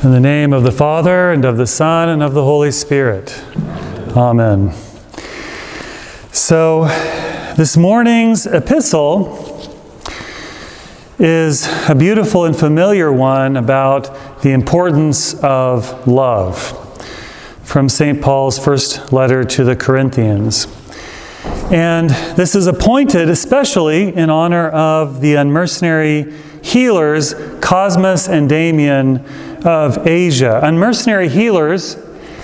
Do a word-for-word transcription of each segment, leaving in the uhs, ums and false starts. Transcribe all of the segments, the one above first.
In the name of the Father, and of the Son, and of the Holy Spirit. Amen. So, this morning's epistle is a beautiful and familiar one about the importance of love, from Saint Paul's first letter to the Corinthians. And this is appointed especially in honor of the unmercenary healers, Cosmas and Damian of Asia. Unmercenary healers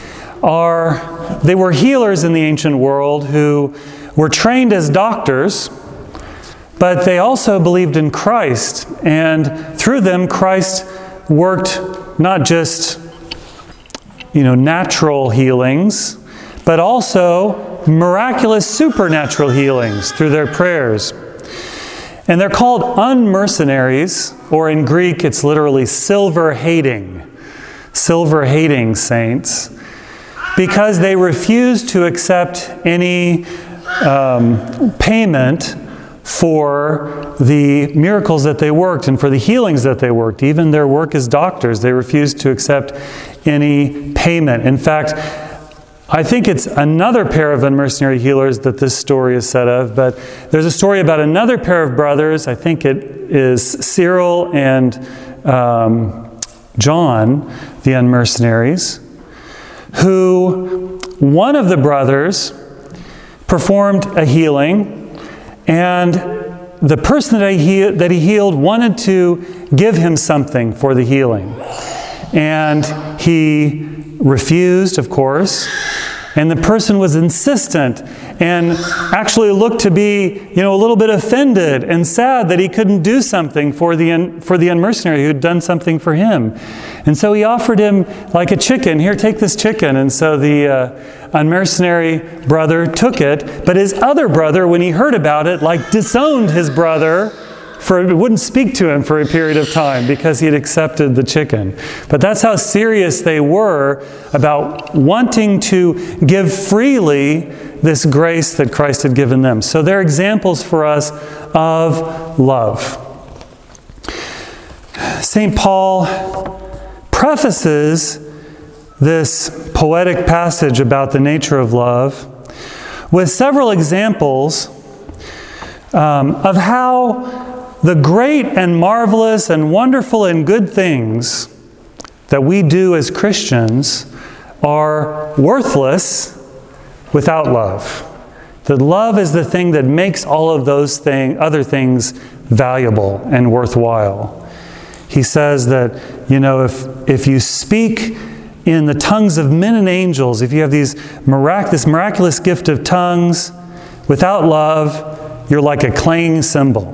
are, they were healers in the ancient world who were trained as doctors, but they also believed in Christ. And through them, Christ worked not just, you know, natural healings, but also miraculous supernatural healings through their prayers. And they're called unmercenaries, or in Greek it's literally silver-hating, silver-hating saints, because they refuse to accept any um, payment for the miracles that they worked and for the healings that they worked. Even their work as doctors, they refused to accept any payment. In fact, I think it's another pair of unmercenary healers that this story is set of, but there's a story about another pair of brothers. I think it is Cyril and um, John, the unmercenaries, who one of the brothers performed a healing, and the person that he, that he healed wanted to give him something for the healing. And he refused, of course, and the person was insistent and actually looked to be, you know, a little bit offended and sad that he couldn't do something for the un, for the unmercenary who had done something for him. And so he offered him like a chicken. Here, take this chicken. And so the uh, unmercenary brother took it, but his other brother, when he heard about it, like disowned his brother, for it wouldn't speak to him for a period of time because he had accepted the chicken. But that's how serious they were about wanting to give freely this grace that Christ had given them. So they're examples for us of love. Saint Paul prefaces this poetic passage about the nature of love with several examples um, of how the great and marvelous and wonderful and good things that we do as Christians are worthless without love. That love is the thing that makes all of those thing, other things valuable and worthwhile. He says that, you know, if, if you speak in the tongues of men and angels, if you have these mirac- this miraculous gift of tongues, without love, you're like a clanging cymbal.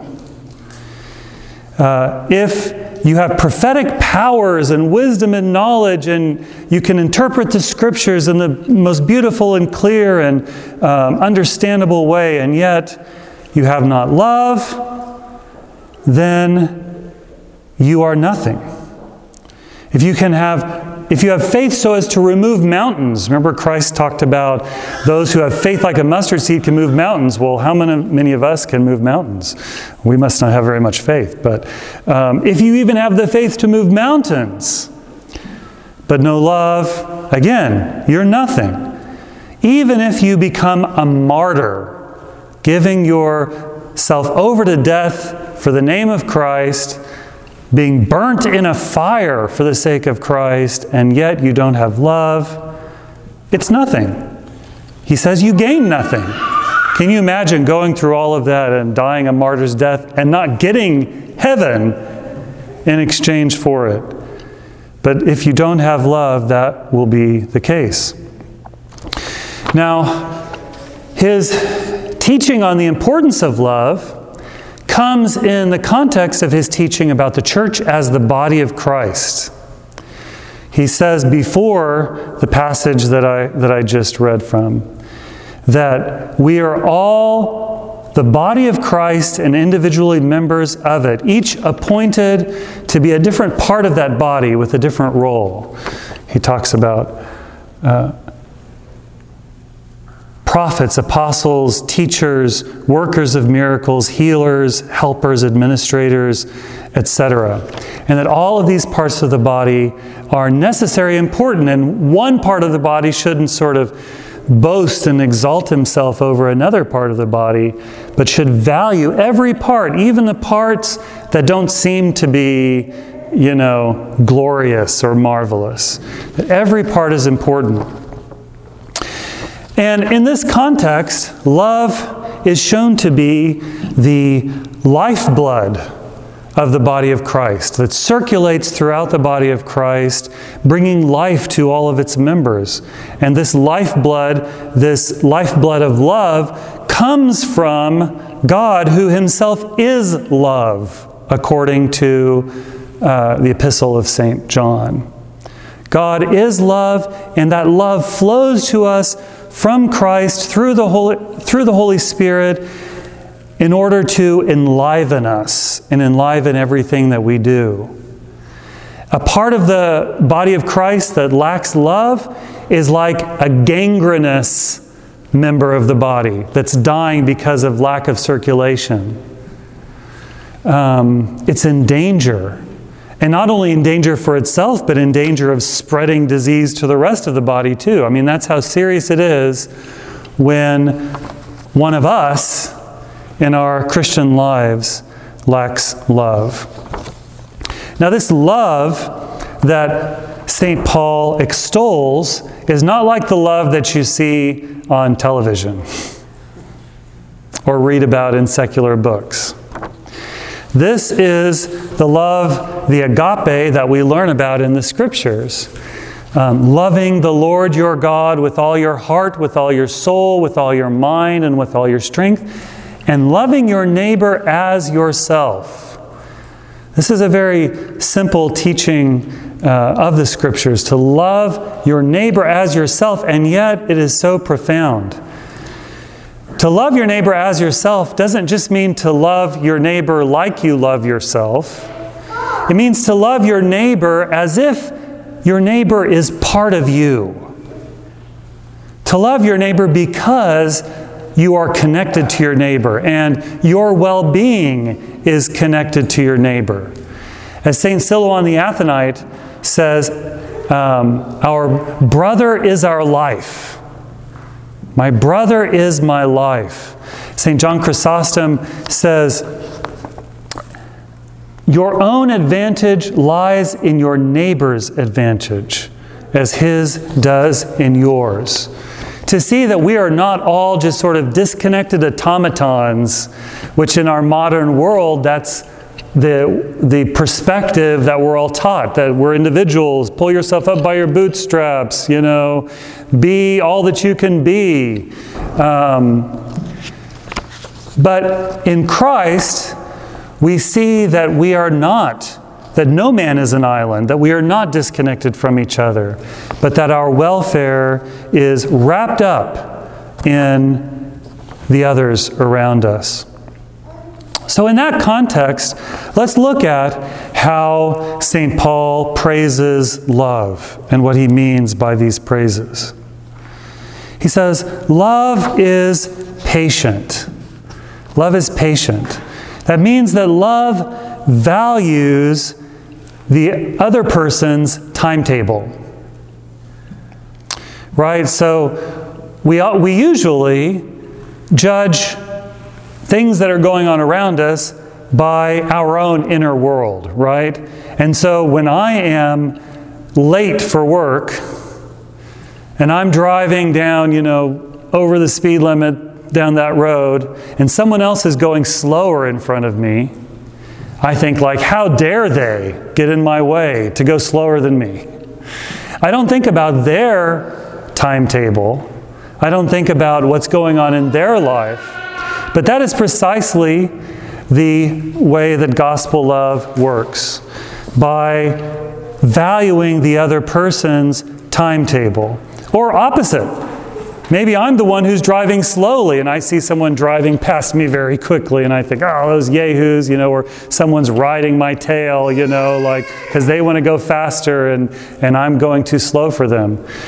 Uh, if you have prophetic powers and wisdom and knowledge, and you can interpret the scriptures in the most beautiful and clear and um, understandable way, and yet you have not love, then you are nothing. If you can have If you have faith so as to remove mountains, remember Christ talked about those who have faith like a mustard seed can move mountains. Well, how many, many of us can move mountains? We must not have very much faith. But um, if you even have the faith to move mountains, but no love, again, you're nothing. Even if you become a martyr, giving yourself over to death for the name of Christ, being burnt in a fire for the sake of Christ, and yet you don't have love, it's nothing. He says you gain nothing. Can you imagine going through all of that and dying a martyr's death and not getting heaven in exchange for it? But if you don't have love, that will be the case. Now, his teaching on the importance of love comes in the context of his teaching about the church as the body of Christ. He says before the passage that I that I just read from, that we are all the body of Christ and individually members of it, each appointed to be a different part of that body with a different role. He talks about uh, prophets, apostles, teachers, workers of miracles, healers, helpers, administrators, et cetera. And that all of these parts of the body are necessary, important, and one part of the body shouldn't sort of boast and exalt himself over another part of the body, but should value every part, even the parts that don't seem to be, you know, glorious or marvelous. That every part is important. And in this context, love is shown to be the lifeblood of the body of Christ that circulates throughout the body of Christ, bringing life to all of its members. And this lifeblood, this lifeblood of love, comes from God, who himself is love, according to uh, the Epistle of Saint John. God is love, and that love flows to us from Christ through the Holy, through the Holy Spirit, in order to enliven us and enliven everything that we do. A part of the body of Christ that lacks love is like a gangrenous member of the body that's dying because of lack of circulation. Um, it's in danger. And not only in danger for itself, but in danger of spreading disease to the rest of the body too. I mean, that's how serious it is when one of us in our Christian lives lacks love. Now, this love that Saint Paul extols is not like the love that you see on television or read about in secular books. This is the love, the agape, that we learn about in the Scriptures. Um, loving the Lord your God with all your heart, with all your soul, with all your mind, and with all your strength, and loving your neighbor as yourself. This is a very simple teaching uh, of the Scriptures, to love your neighbor as yourself, and yet it is so profound. To love your neighbor as yourself doesn't just mean to love your neighbor like you love yourself. It means to love your neighbor as if your neighbor is part of you. To love your neighbor because you are connected to your neighbor, and your well-being is connected to your neighbor. As Saint Silouan the Athonite says, um, our brother is our life. My brother is my life. Saint John Chrysostom says, your own advantage lies in your neighbor's advantage, as his does in yours. To see that we are not all just sort of disconnected automatons, which in our modern world, that's the, the perspective that we're all taught, that we're individuals, pull yourself up by your bootstraps, you know, be all that you can be. Um, but in Christ, we see that we are not, that no man is an island, that we are not disconnected from each other, but that our welfare is wrapped up in the others around us. So in that context, let's look at how Saint Paul praises love and what he means by these praises. He says, love is patient. Love is patient. That means that love values the other person's timetable. Right? So we, we usually judge things that are going on around us by our own inner world, right? And so when I am late for work and I'm driving down, you know, over the speed limit down that road, and someone else is going slower in front of me, I think like, how dare they get in my way to go slower than me? I don't think about their timetable. I don't think about what's going on in their life. But that is precisely the way that gospel love works, by valuing the other person's timetable. Or opposite. Maybe I'm the one who's driving slowly and I see someone driving past me very quickly and I think, oh, those yahoos, you know, or someone's riding my tail, you know, like, because they want to go faster and, and I'm going too slow for them.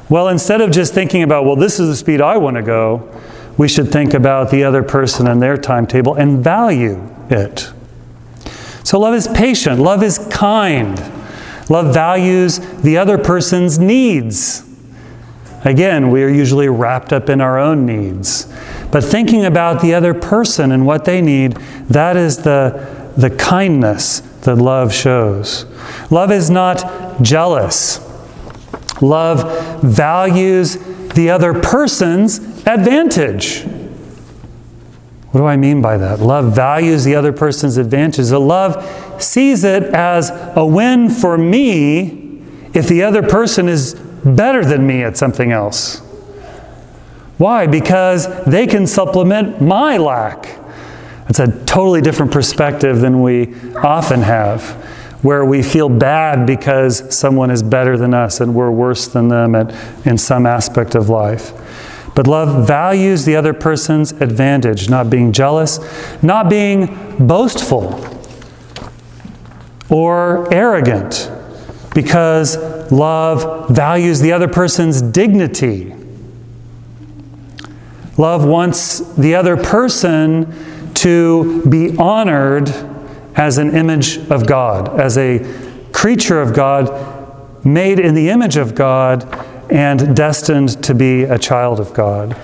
Well, instead of just thinking about, well, this is the speed I want to go, we should think about the other person and their timetable and value it. So love is patient. Love is kind. Love values the other person's needs. Again, we are usually wrapped up in our own needs. But thinking about the other person and what they need, that is the, the kindness that love shows. Love is not jealous. Love values the other person's advantage. What do I mean by that? Love values the other person's advantage. So love sees it as a win for me if the other person is better than me at something else. Why? Because they can supplement my lack. It's a totally different perspective than we often have, where we feel bad because someone is better than us and we're worse than them at, in some aspect of life. But love values the other person's advantage, not being jealous, not being boastful or arrogant, because love values the other person's dignity. Love wants the other person to be honored as an image of God, as a creature of God, made in the image of God, and destined to be a child of God.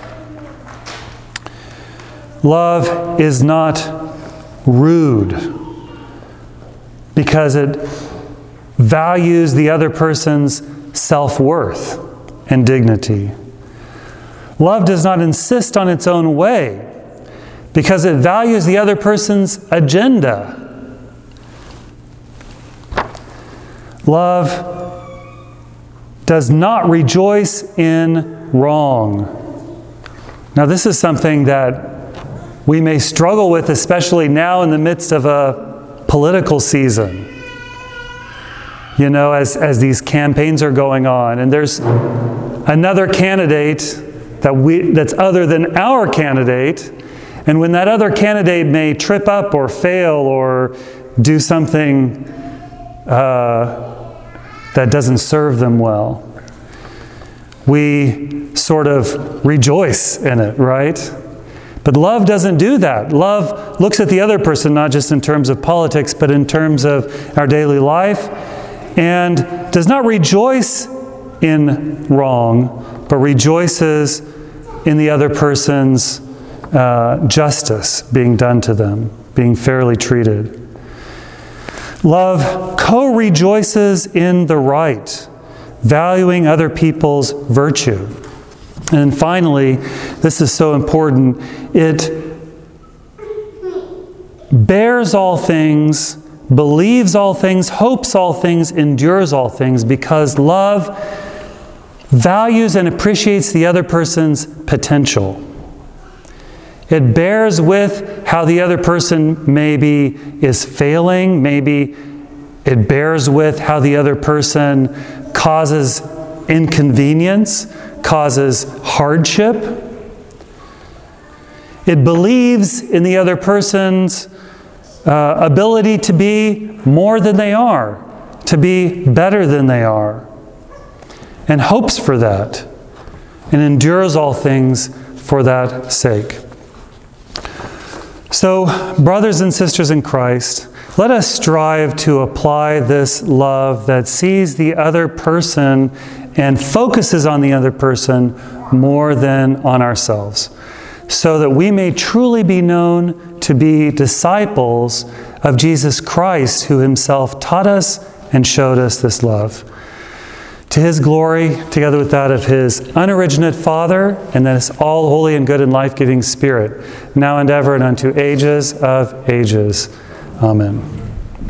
Love is not rude because it values the other person's self-worth and dignity. Love does not insist on its own way because it values the other person's agenda. Love does not rejoice in wrong. Now, this is something that we may struggle with, especially now in the midst of a political season. You know, as, as these campaigns are going on, and there's another candidate that we that's other than our candidate, and when that other candidate may trip up or fail or do something uh, that doesn't serve them well, we sort of rejoice in it, right? But love doesn't do that. Love looks at the other person not just in terms of politics, but in terms of our daily life, and does not rejoice in wrong, but rejoices in the other person's uh, justice being done to them, being fairly treated. Love co-rejoices in the right, valuing other people's virtue. And finally, this is so important, it bears all things, believes all things, hopes all things, endures all things, because love values and appreciates the other person's potential. It bears with how the other person maybe is failing, maybe it bears with how the other person causes inconvenience, causes hardship. It believes in the other person's uh, ability to be more than they are, to be better than they are, and hopes for that, and endures all things for that sake. So, brothers and sisters in Christ, let us strive to apply this love that sees the other person and focuses on the other person more than on ourselves, so that we may truly be known to be disciples of Jesus Christ, who himself taught us and showed us this love. To his glory, together with that of his unoriginate Father, and that is all holy and good and life-giving Spirit, now and ever and unto ages of ages. Amen.